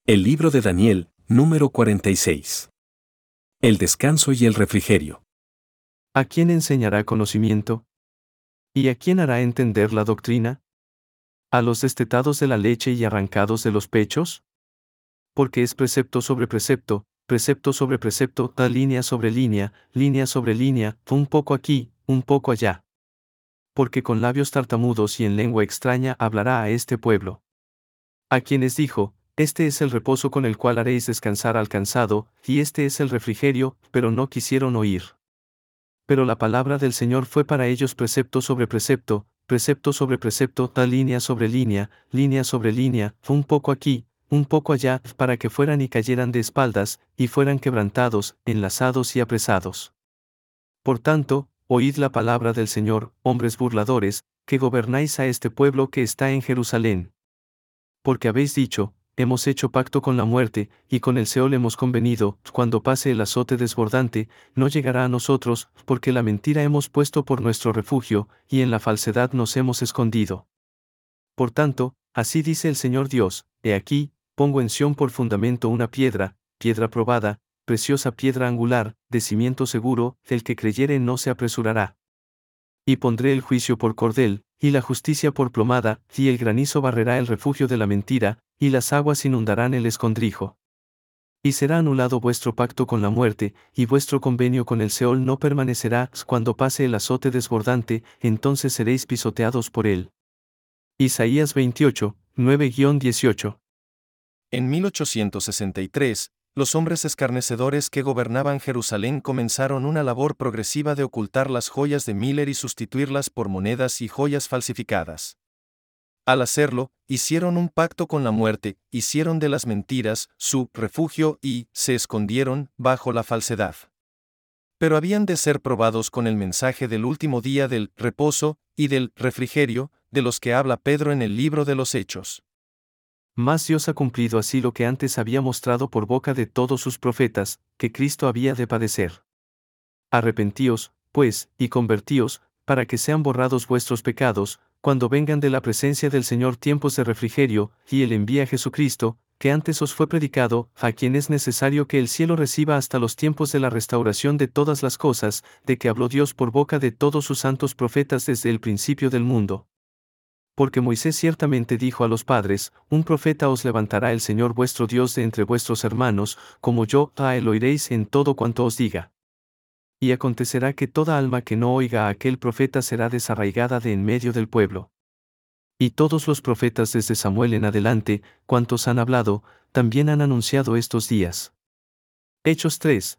El libro de Daniel, número 46. El descanso y el refrigerio. ¿A quién enseñará conocimiento? ¿Y a quién hará entender la doctrina? ¿A los destetados de la leche y arrancados de los pechos? Porque es precepto sobre precepto, precepto sobre precepto, línea sobre línea, un poco aquí, un poco allá. Porque con labios tartamudos y en lengua extraña hablará a este pueblo. A quienes dijo, este es el reposo con el cual haréis descansar al cansado, y este es el refrigerio, pero no quisieron oír. Pero la palabra del Señor fue para ellos precepto sobre precepto, línea sobre línea, un poco aquí, un poco allá, para que fueran y cayeran de espaldas, y fueran quebrantados, enlazados y apresados. Por tanto, oíd la palabra del Señor, hombres burladores, que gobernáis a este pueblo que está en Jerusalén. Porque habéis dicho, hemos hecho pacto con la muerte, y con el Seol hemos convenido, cuando pase el azote desbordante, no llegará a nosotros, porque la mentira hemos puesto por nuestro refugio, y en la falsedad nos hemos escondido. Por tanto, así dice el Señor Dios, he aquí, pongo en Sión por fundamento una piedra probada, preciosa piedra angular, de cimiento seguro, el que creyere no se apresurará. Y pondré el juicio por cordel, y la justicia por plomada, y el granizo barrerá el refugio de la mentira, y las aguas inundarán el escondrijo. Y será anulado vuestro pacto con la muerte, y vuestro convenio con el Seol no permanecerá, cuando pase el azote desbordante, entonces seréis pisoteados por él. Isaías 28, 9-18. En 1863, los hombres escarnecedores que gobernaban Jerusalén comenzaron una labor progresiva de ocultar las joyas de Miller y sustituirlas por monedas y joyas falsificadas. Al hacerlo, hicieron un pacto con la muerte, hicieron de las mentiras su refugio y se escondieron bajo la falsedad. Pero habían de ser probados con el mensaje del último día del reposo y del refrigerio, de los que habla Pedro en el libro de los Hechos. Mas Dios ha cumplido así lo que antes había mostrado por boca de todos sus profetas, que Cristo había de padecer. Arrepentíos, pues, y convertíos, para que sean borrados vuestros pecados, cuando vengan de la presencia del Señor tiempos de refrigerio, y Él envía a Jesucristo, que antes os fue predicado, a quien es necesario que el cielo reciba hasta los tiempos de la restauración de todas las cosas, de que habló Dios por boca de todos sus santos profetas desde el principio del mundo. Porque Moisés ciertamente dijo a los padres, un profeta os levantará el Señor vuestro Dios de entre vuestros hermanos, como yo, a él oiréis en todo cuanto os diga. Y acontecerá que toda alma que no oiga a aquel profeta será desarraigada de en medio del pueblo. Y todos los profetas desde Samuel en adelante, cuantos han hablado, también han anunciado estos días. Hechos 3,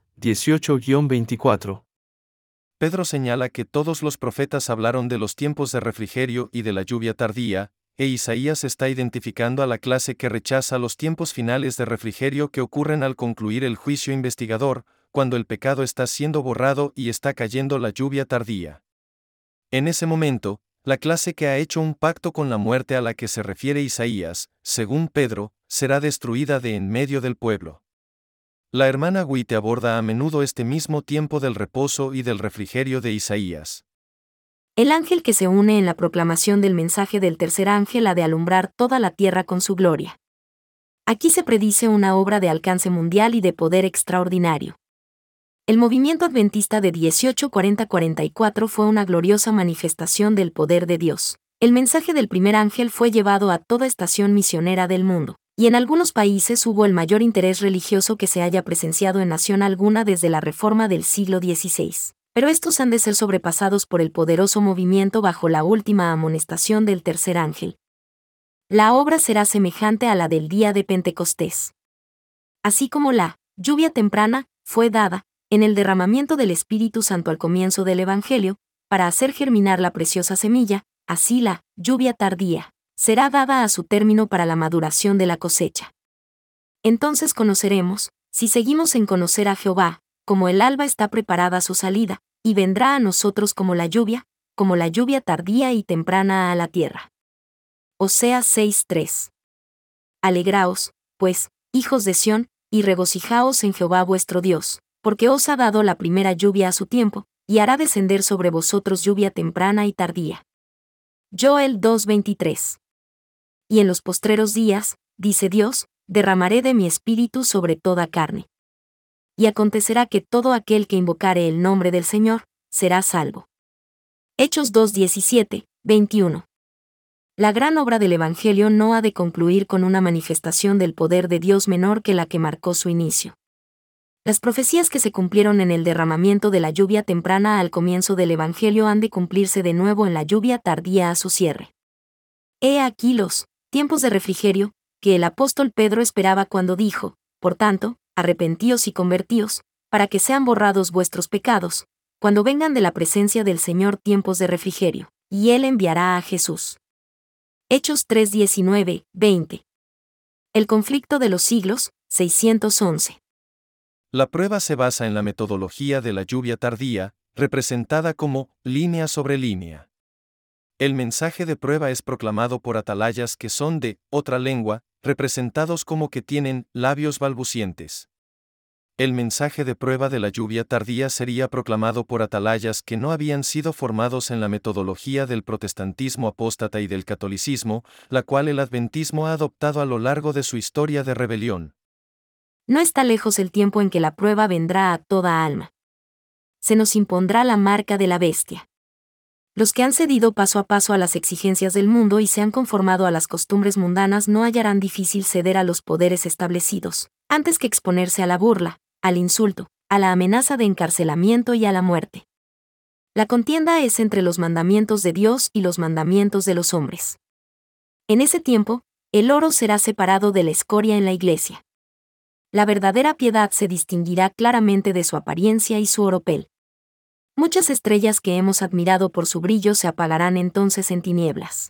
18-24. Pedro señala que todos los profetas hablaron de los tiempos de refrigerio y de la lluvia tardía, e Isaías está identificando a la clase que rechaza los tiempos finales de refrigerio que ocurren al concluir el juicio investigador, cuando el pecado está siendo borrado y está cayendo la lluvia tardía. En ese momento, la clase que ha hecho un pacto con la muerte a la que se refiere Isaías, según Pedro, será destruida de en medio del pueblo. La hermana Witte aborda a menudo este mismo tiempo del reposo y del refrigerio de Isaías. El ángel que se une en la proclamación del mensaje del tercer ángel ha de alumbrar toda la tierra con su gloria. Aquí se predice una obra de alcance mundial y de poder extraordinario. El movimiento adventista de 1840-44 fue una gloriosa manifestación del poder de Dios. El mensaje del primer ángel fue llevado a toda estación misionera del mundo, y en algunos países hubo el mayor interés religioso que se haya presenciado en nación alguna desde la Reforma del siglo XVI. Pero estos han de ser sobrepasados por el poderoso movimiento bajo la última amonestación del tercer ángel. La obra será semejante a la del día de Pentecostés. Así como la lluvia temprana fue dada, en el derramamiento del Espíritu Santo al comienzo del Evangelio, para hacer germinar la preciosa semilla, así la lluvia tardía será dada a su término para la maduración de la cosecha. Entonces conoceremos, si seguimos en conocer a Jehová, como el alba está preparada a su salida, y vendrá a nosotros como la lluvia tardía y temprana a la tierra. Oseas 6:3. Alegraos, pues, hijos de Sión, y regocijaos en Jehová vuestro Dios, porque os ha dado la primera lluvia a su tiempo, y hará descender sobre vosotros lluvia temprana y tardía. Joel 2:23. Y en los postreros días, dice Dios, derramaré de mi espíritu sobre toda carne. Y acontecerá que todo aquel que invocare el nombre del Señor, será salvo. Hechos 2:17, 21. La gran obra del Evangelio no ha de concluir con una manifestación del poder de Dios menor que la que marcó su inicio. Las profecías que se cumplieron en el derramamiento de la lluvia temprana al comienzo del Evangelio han de cumplirse de nuevo en la lluvia tardía a su cierre. He aquí los tiempos de refrigerio que el apóstol Pedro esperaba cuando dijo: por tanto, arrepentíos y convertíos, para que sean borrados vuestros pecados, cuando vengan de la presencia del Señor tiempos de refrigerio, y Él enviará a Jesús. Hechos 3:19, 20. El conflicto de los siglos, 611. La prueba se basa en la metodología de la lluvia tardía, representada como línea sobre línea. El mensaje de prueba es proclamado por atalayas que son de otra lengua, representados como que tienen labios balbucientes. El mensaje de prueba de la lluvia tardía sería proclamado por atalayas que no habían sido formados en la metodología del protestantismo apóstata y del catolicismo, la cual el adventismo ha adoptado a lo largo de su historia de rebelión. No está lejos el tiempo en que la prueba vendrá a toda alma. Se nos impondrá la marca de la bestia. Los que han cedido paso a paso a las exigencias del mundo y se han conformado a las costumbres mundanas no hallarán difícil ceder a los poderes establecidos, antes que exponerse a la burla, al insulto, a la amenaza de encarcelamiento y a la muerte. La contienda es entre los mandamientos de Dios y los mandamientos de los hombres. En ese tiempo, el oro será separado de la escoria en la iglesia. La verdadera piedad se distinguirá claramente de su apariencia y su oropel. Muchas estrellas que hemos admirado por su brillo se apagarán entonces en tinieblas.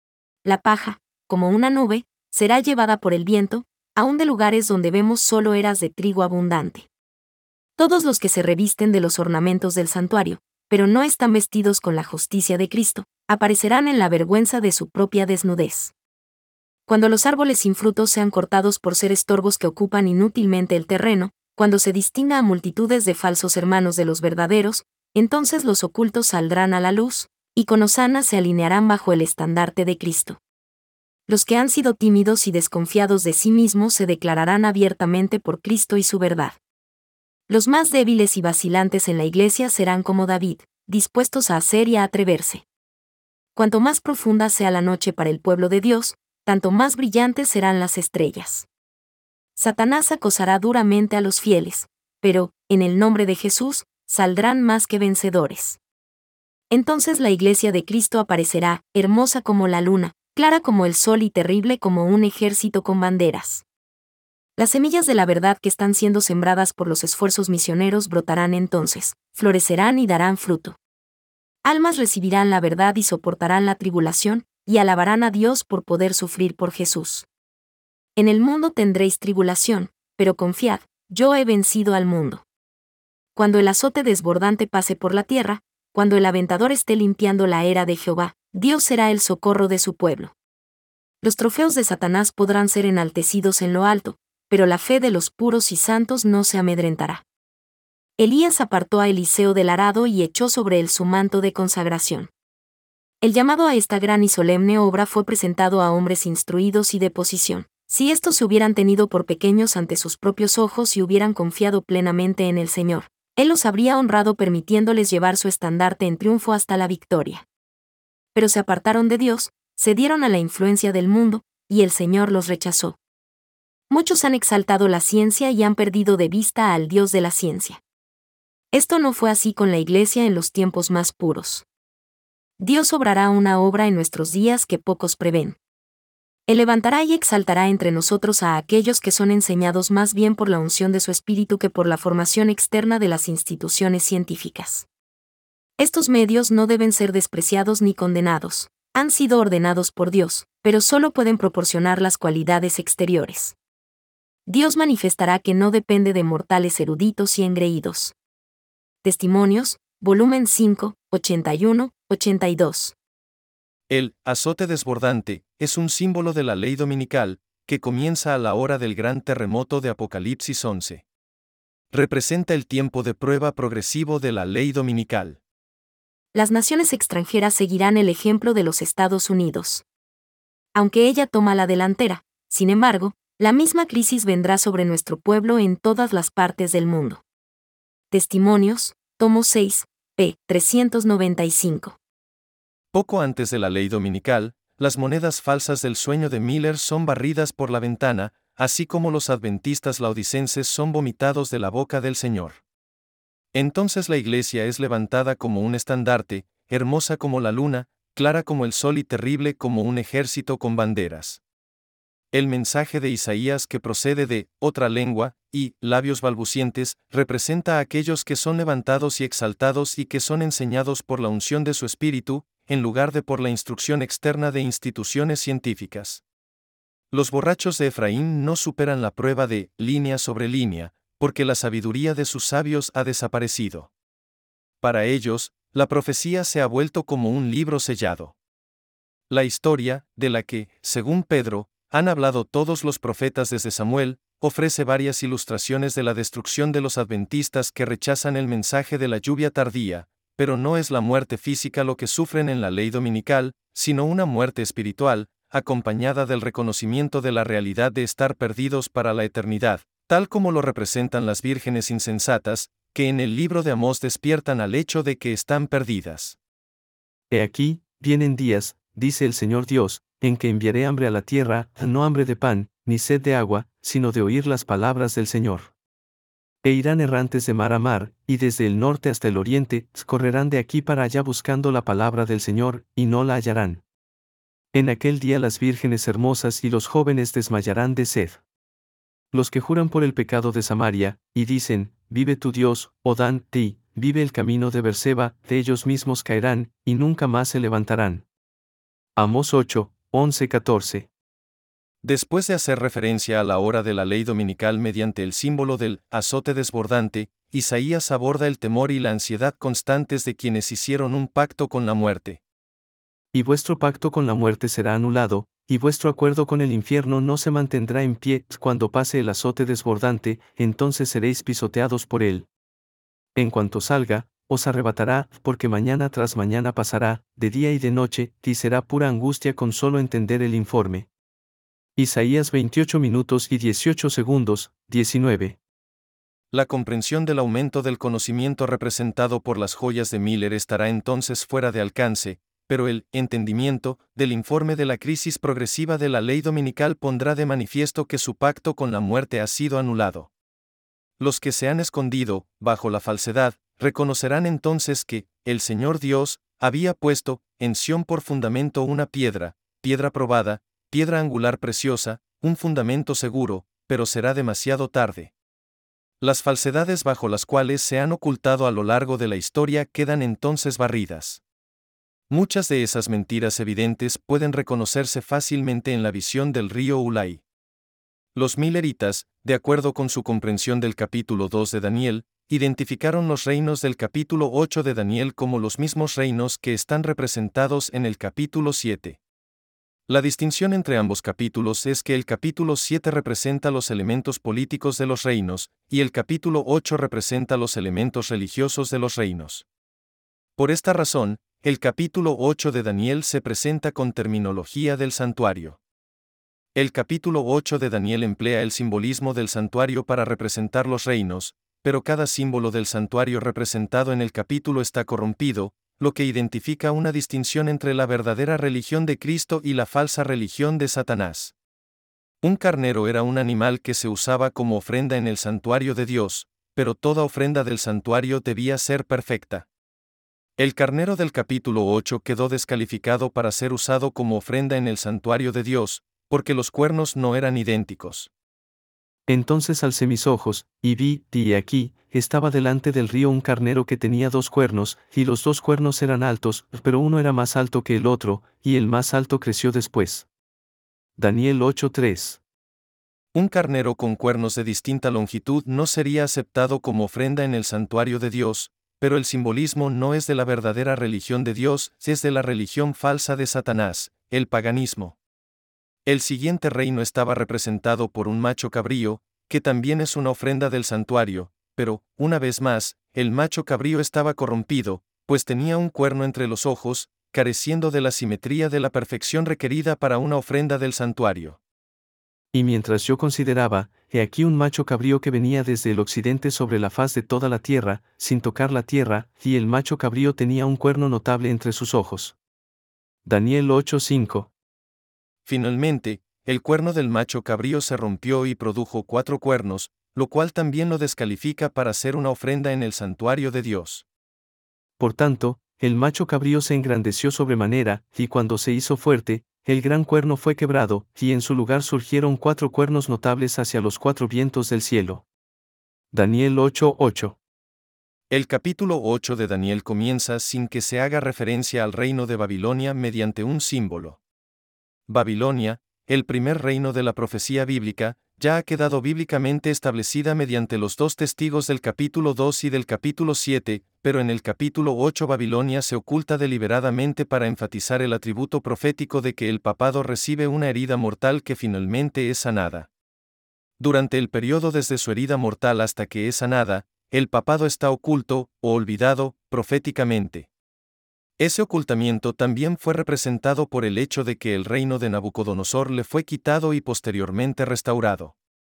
La paja, como una nube, será llevada por el viento, aun de lugares donde vemos solo eras de trigo abundante. Todos los que se revisten de los ornamentos del santuario, pero no están vestidos con la justicia de Cristo, aparecerán en la vergüenza de su propia desnudez. Cuando los árboles sin frutos sean cortados por ser estorbos que ocupan inútilmente el terreno, cuando se distinga a multitudes de falsos hermanos de los verdaderos, entonces los ocultos saldrán a la luz, y con hosana se alinearán bajo el estandarte de Cristo. Los que han sido tímidos y desconfiados de sí mismos se declararán abiertamente por Cristo y su verdad. Los más débiles y vacilantes en la iglesia serán como David, dispuestos a hacer y a atreverse. Cuanto más profunda sea la noche para el pueblo de Dios, tanto más brillantes serán las estrellas. Satanás acosará duramente a los fieles, pero, en el nombre de Jesús, saldrán más que vencedores. Entonces la iglesia de Cristo aparecerá, hermosa como la luna, clara como el sol y terrible como un ejército con banderas. Las semillas de la verdad que están siendo sembradas por los esfuerzos misioneros brotarán entonces, florecerán y darán fruto. Almas recibirán la verdad y soportarán la tribulación, y alabarán a Dios por poder sufrir por Jesús. En el mundo tendréis tribulación, pero confiad, yo he vencido al mundo. Cuando el azote desbordante pase por la tierra, cuando el aventador esté limpiando la era de Jehová, Dios será el socorro de su pueblo. Los trofeos de Satanás podrán ser enaltecidos en lo alto, pero la fe de los puros y santos no se amedrentará. Elías apartó a Eliseo del arado y echó sobre él su manto de consagración. El llamado a esta gran y solemne obra fue presentado a hombres instruidos y de posición. Si estos se hubieran tenido por pequeños ante sus propios ojos y hubieran confiado plenamente en el Señor, Él los habría honrado permitiéndoles llevar su estandarte en triunfo hasta la victoria. Pero se apartaron de Dios, cedieron a la influencia del mundo, y el Señor los rechazó. Muchos han exaltado la ciencia y han perdido de vista al Dios de la ciencia. Esto no fue así con la Iglesia en los tiempos más puros. Dios obrará una obra en nuestros días que pocos prevén. Él levantará y exaltará entre nosotros a aquellos que son enseñados más bien por la unción de su espíritu que por la formación externa de las instituciones científicas. Estos medios no deben ser despreciados ni condenados, han sido ordenados por Dios, pero solo pueden proporcionar las cualidades exteriores. Dios manifestará que no depende de mortales eruditos y engreídos. Testimonios, volumen 5, 81-82. El azote desbordante es un símbolo de la ley dominical, que comienza a la hora del gran terremoto de Apocalipsis 11. Representa el tiempo de prueba progresivo de la ley dominical. Las naciones extranjeras seguirán el ejemplo de los Estados Unidos. Aunque ella toma la delantera, sin embargo, La misma crisis vendrá sobre nuestro pueblo en todas las partes del mundo. Testimonios, tomo 6, p. 395. Poco antes de la ley dominical, las monedas falsas del sueño de Miller son barridas por la ventana, así como los adventistas laodicenses son vomitados de la boca del Señor. Entonces la iglesia es levantada como un estandarte, hermosa como la luna, clara como el sol y terrible como un ejército con banderas. El mensaje de Isaías que procede de otra lengua y labios balbucientes representa a aquellos que son levantados y exaltados y que son enseñados por la unción de su espíritu, en lugar de por la instrucción externa de instituciones científicas. Los borrachos de Efraín no superan la prueba de línea sobre línea, porque la sabiduría de sus sabios ha desaparecido. Para ellos, la profecía se ha vuelto como un libro sellado. La historia, de la que, según Pedro, han hablado todos los profetas desde Samuel, ofrece varias ilustraciones de la destrucción de los adventistas que rechazan el mensaje de la lluvia tardía, pero no es la muerte física lo que sufren en la ley dominical, sino una muerte espiritual, acompañada del reconocimiento de la realidad de estar perdidos para la eternidad, tal como lo representan las vírgenes insensatas, que en el libro de Amós despiertan al hecho de que están perdidas. He aquí, vienen días, dice el Señor Dios, en que enviaré hambre a la tierra, no hambre de pan, ni sed de agua, sino de oír las palabras del Señor. E irán errantes de mar a mar, y desde el norte hasta el oriente, correrán de aquí para allá buscando la palabra del Señor, y no la hallarán. En aquel día las vírgenes hermosas y los jóvenes desmayarán de sed. Los que juran por el pecado de Samaria, y dicen, vive tu Dios, oh Dan, vive el camino de Berseba, de ellos mismos caerán, y nunca más se levantarán. Amós 8, 11-14. Después de hacer referencia a la hora de la ley dominical mediante el símbolo del azote desbordante, Isaías aborda el temor y la ansiedad constantes de quienes hicieron un pacto con la muerte. Y vuestro pacto con la muerte será anulado, y vuestro acuerdo con el infierno no se mantendrá en pie. Cuando pase el azote desbordante, entonces seréis pisoteados por él. En cuanto salga, os arrebatará, porque mañana tras mañana pasará, de día y de noche, y será pura angustia con solo entender el informe. Isaías 28 minutos y 18 segundos, 19. La comprensión del aumento del conocimiento representado por las joyas de Miller estará entonces fuera de alcance, pero el entendimiento del informe de la crisis progresiva de la ley dominical pondrá de manifiesto que su pacto con la muerte ha sido anulado. Los que se han escondido, bajo la falsedad, reconocerán entonces que el Señor Dios había puesto en Sión por fundamento una piedra probada, piedra angular preciosa, un fundamento seguro, pero será demasiado tarde. Las falsedades bajo las cuales se han ocultado a lo largo de la historia quedan entonces barridas. Muchas de esas mentiras evidentes pueden reconocerse fácilmente en la visión del río Ulai. Los Milleritas, de acuerdo con su comprensión del capítulo 2 de Daniel, identificaron los reinos del capítulo 8 de Daniel como los mismos reinos que están representados en el capítulo 7. La distinción entre ambos capítulos es que el capítulo 7 representa los elementos políticos de los reinos, y el capítulo 8 representa los elementos religiosos de los reinos. Por esta razón, el capítulo 8 de Daniel se presenta con terminología del santuario. El capítulo 8 de Daniel emplea el simbolismo del santuario para representar los reinos, pero cada símbolo del santuario representado en el capítulo está corrompido, lo que identifica una distinción entre la verdadera religión de Cristo y la falsa religión de Satanás. Un carnero era un animal que se usaba como ofrenda en el santuario de Dios, pero toda ofrenda del santuario debía ser perfecta. El carnero del capítulo 8 quedó descalificado para ser usado como ofrenda en el santuario de Dios, porque los cuernos no eran idénticos. Entonces alcé mis ojos, y vi, y aquí, estaba delante del río un carnero que tenía 2 cuernos, y los 2 cuernos eran altos, pero uno era más alto que el otro, y el más alto creció después. Daniel 8:3. Un carnero con cuernos de distinta longitud no sería aceptado como ofrenda en el santuario de Dios, pero el simbolismo no es de la verdadera religión de Dios, es de la religión falsa de Satanás, el paganismo. El siguiente reino estaba representado por un macho cabrío, que también es una ofrenda del santuario, pero, una vez más, el macho cabrío estaba corrompido, pues tenía un cuerno entre los ojos, careciendo de la simetría de la perfección requerida para una ofrenda del santuario. Y mientras yo consideraba, he aquí un macho cabrío que venía desde el occidente sobre la faz de toda la tierra, sin tocar la tierra, y el macho cabrío tenía un cuerno notable entre sus ojos. Daniel 8:5. Finalmente, el cuerno del macho cabrío se rompió y produjo 4 cuernos, lo cual también lo descalifica para hacer una ofrenda en el santuario de Dios. Por tanto, el macho cabrío se engrandeció sobremanera, y cuando se hizo fuerte, el gran cuerno fue quebrado, y en su lugar surgieron 4 cuernos notables hacia los 4 vientos del cielo. Daniel 8:8. El capítulo 8 de Daniel comienza sin que se haga referencia al reino de Babilonia mediante un símbolo. Babilonia, el primer reino de la profecía bíblica, ya ha quedado bíblicamente establecida mediante los 2 testigos del capítulo 2 y del capítulo 7, pero en el capítulo 8 Babilonia se oculta deliberadamente para enfatizar el atributo profético de que el papado recibe una herida mortal que finalmente es sanada. Durante el periodo desde su herida mortal hasta que es sanada, el papado está oculto, o olvidado, proféticamente. Ese ocultamiento también fue representado por el hecho de que el reino de Nabucodonosor le fue quitado y posteriormente restaurado.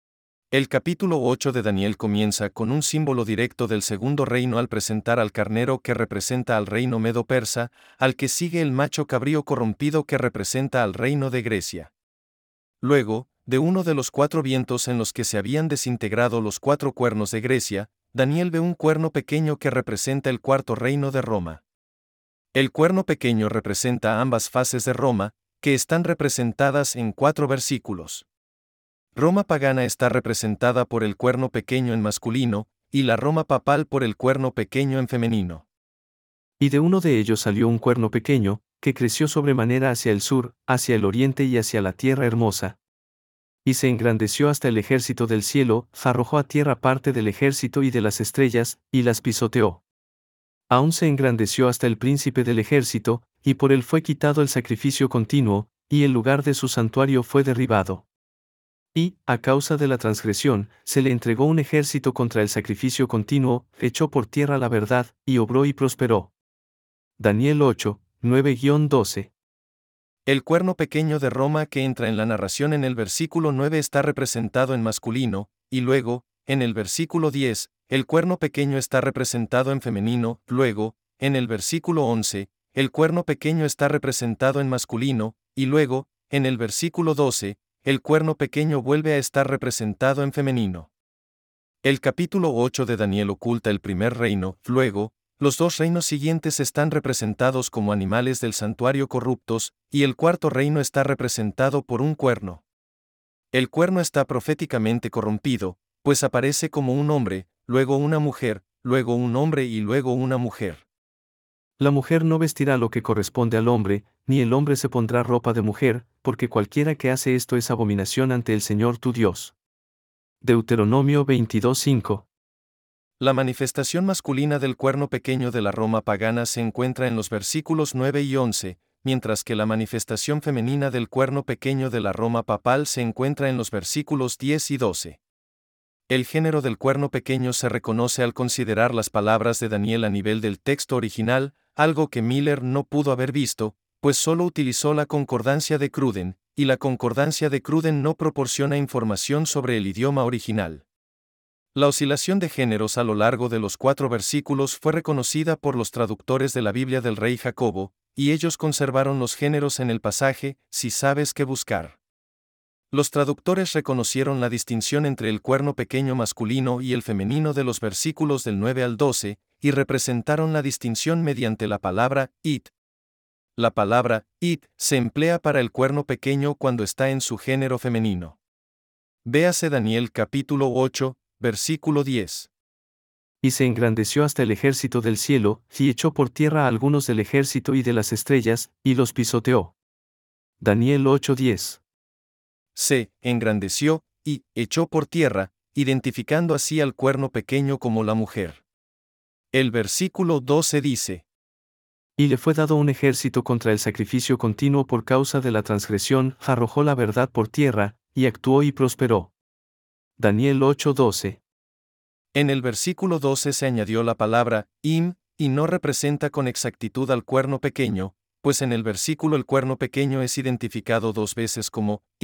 El capítulo 8 de Daniel comienza con un símbolo directo del segundo reino al presentar al carnero que representa al reino medo-persa, al que sigue el macho cabrío corrompido que representa al reino de Grecia. Luego, de uno de los 4 vientos en los que se habían desintegrado los 4 cuernos de Grecia, Daniel ve un cuerno pequeño que representa el cuarto reino de Roma. El cuerno pequeño representa ambas fases de Roma, que están representadas en 4 versículos. Roma pagana está representada por el cuerno pequeño en masculino, y la Roma papal por el cuerno pequeño en femenino. Y de uno de ellos salió un cuerno pequeño, que creció sobremanera hacia el sur, hacia el oriente y hacia la tierra hermosa. Y se engrandeció hasta el ejército del cielo, arrojó a tierra parte del ejército y de las estrellas, y las pisoteó. Aún se engrandeció hasta el príncipe del ejército, y por él fue quitado el sacrificio continuo, y el lugar de su santuario fue derribado. Y, a causa de la transgresión, se le entregó un ejército contra el sacrificio continuo, echó por tierra la verdad, y obró y prosperó. Daniel 8, 9-12. El cuerno pequeño de Roma que entra en la narración en el versículo 9 está representado en masculino, y luego, en el versículo 10, el cuerno pequeño está representado en femenino, luego, en el versículo 11, el cuerno pequeño está representado en masculino, y luego, en el versículo 12, el cuerno pequeño vuelve a estar representado en femenino. El capítulo 8 de Daniel oculta el primer reino, luego, los 2 reinos siguientes están representados como animales del santuario corruptos, y el cuarto reino está representado por un cuerno. El cuerno está proféticamente corrompido, pues aparece como un hombre, luego una mujer, luego un hombre y luego una mujer. La mujer no vestirá lo que corresponde al hombre, ni el hombre se pondrá ropa de mujer, porque cualquiera que hace esto es abominación ante el Señor tu Dios. Deuteronomio 22:5. La manifestación masculina del cuerno pequeño de la Roma pagana se encuentra en los versículos 9 y 11, mientras que la manifestación femenina del cuerno pequeño de la Roma papal se encuentra en los versículos 10 y 12. El género del cuerno pequeño se reconoce al considerar las palabras de Daniel a nivel del texto original, algo que Miller no pudo haber visto, pues solo utilizó la concordancia de Cruden, y la concordancia de Cruden no proporciona información sobre el idioma original. La oscilación de géneros a lo largo de los 4 versículos fue reconocida por los traductores de la Biblia del rey Jacobo, y ellos conservaron los géneros en el pasaje, si sabes qué buscar. Los traductores reconocieron la distinción entre el cuerno pequeño masculino y el femenino de los versículos del 9 al 12, y representaron la distinción mediante la palabra it. La palabra it se emplea para el cuerno pequeño cuando está en su género femenino. Véase Daniel capítulo 8, versículo 10. Y se engrandeció hasta el ejército del cielo, y echó por tierra a algunos del ejército y de las estrellas, y los pisoteó. Daniel 8:10. Se engrandeció, y echó por tierra, identificando así al cuerno pequeño como la mujer. El versículo 12 dice: Y le fue dado un ejército contra el sacrificio continuo por causa de la transgresión, arrojó la verdad por tierra, y actuó y prosperó. Daniel 8:12. En el versículo 12 se añadió la palabra im, y no representa con exactitud al cuerno pequeño, pues en el versículo el cuerno pequeño es identificado 2 veces como it,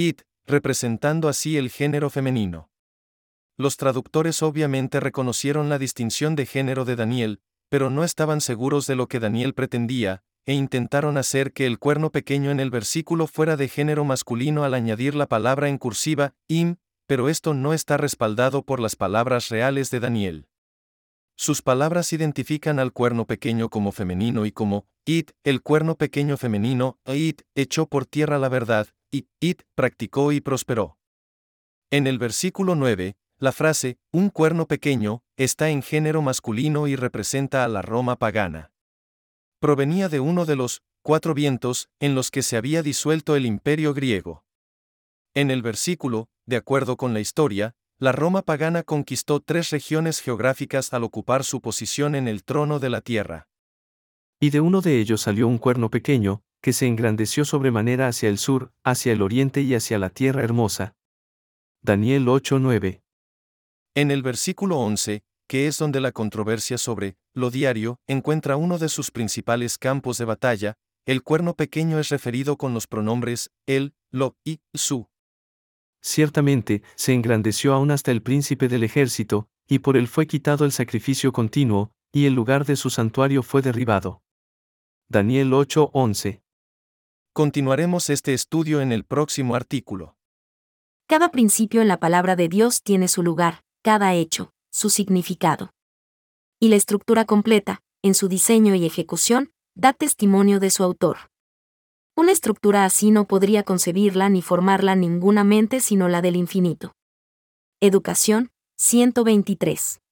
representando así el género femenino. Los traductores obviamente reconocieron la distinción de género de Daniel, pero no estaban seguros de lo que Daniel pretendía, e intentaron hacer que el cuerno pequeño en el versículo fuera de género masculino al añadir la palabra en cursiva, im, pero esto no está respaldado por las palabras reales de Daniel. Sus palabras identifican al cuerno pequeño como femenino y como, id, el cuerno pequeño femenino, id, echó por tierra la verdad, y id, practicó y prosperó. En el versículo 9, la frase, un cuerno pequeño, está en género masculino y representa a la Roma pagana. Provenía de uno de los 4 vientos en los que se había disuelto el imperio griego. En el versículo, de acuerdo con la historia, la Roma pagana conquistó 3 regiones geográficas al ocupar su posición en el trono de la tierra. Y de uno de ellos salió un cuerno pequeño, que se engrandeció sobremanera hacia el sur, hacia el oriente y hacia la tierra hermosa. Daniel 8:9. En el versículo 11, que es donde la controversia sobre lo diario encuentra uno de sus principales campos de batalla, el cuerno pequeño es referido con los pronombres él, lo y su. Ciertamente, se engrandeció aún hasta el príncipe del ejército, y por él fue quitado el sacrificio continuo, y el lugar de su santuario fue derribado. Daniel 8:11. Continuaremos este estudio en el próximo artículo. Cada principio en la palabra de Dios tiene su lugar, cada hecho, su significado. Y la estructura completa, en su diseño y ejecución, da testimonio de su autor. Una estructura así no podría concebirla ni formarla ninguna mente sino la del infinito. Educación, 123.